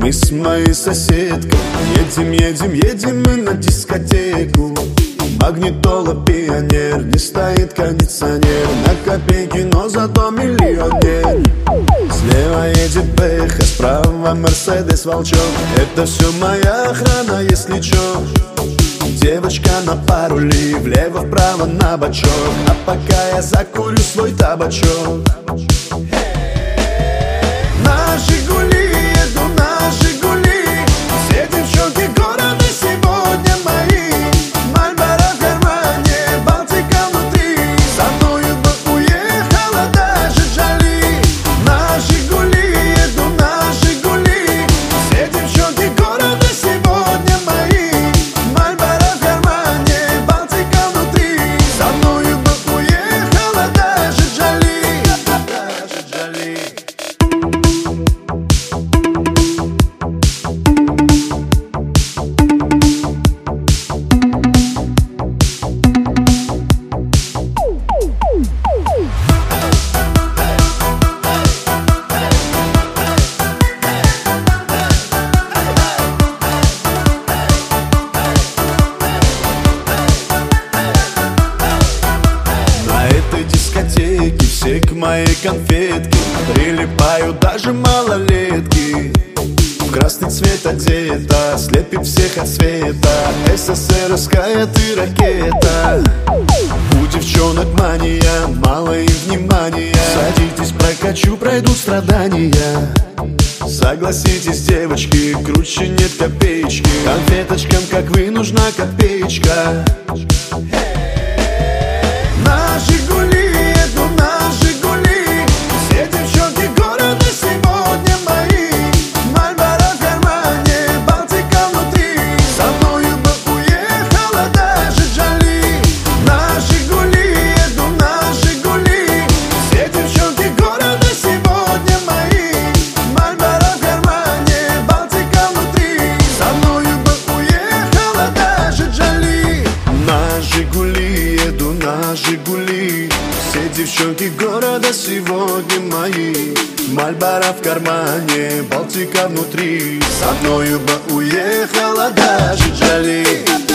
Мы с моей соседкой едем мы на дискотеку. Магнитола пионер, не стоит кондиционер. На копейки, но зато миллионер. Слева едет Бэха, справа Мерседес Волчок. Это все моя охрана, если чё. Девочка на парули, влево-вправо на бочок. А пока я закурю свой табачок. На Жигули еду, на Жигули. Все девчонки города сегодня мои. Мальборо в кармане, Балтика внутри. Со мною бы уехала даже Джоли. На Жигули еду, на Жигули. Все девчонки города сегодня мои. Мальборо в кармане, Балтика внутри. Со мною бы уехала даже Джоли. Даже Джоли. Все к моей конфетке прилипают даже малолетки. В красный цвет одета, слепит всех от света. СССРская ты ракета. У девчонок мания, мало им внимания. Садитесь, прокачу, пройдут страдания. Согласитесь, девочки, круче нет копеечки. Конфеточкам, как вы, нужна копеечка. На Жигули еду, на Жигули. Все девчонки города сегодня мои. Мальборо в кармане, Балтика внутри. Со мною бы уехала даже Джоли. На Жигули еду, на Жигули. Все девчонки города сегодня мои. Мальборо в кармане, Балтика внутри. Со мною бы уехала даже Джоли. На Жигули еду, на Жигули. Все девчонки города сегодня мои. Мальборо в кармане, Балтика внутри. Со мною бы уехала даже Джоли.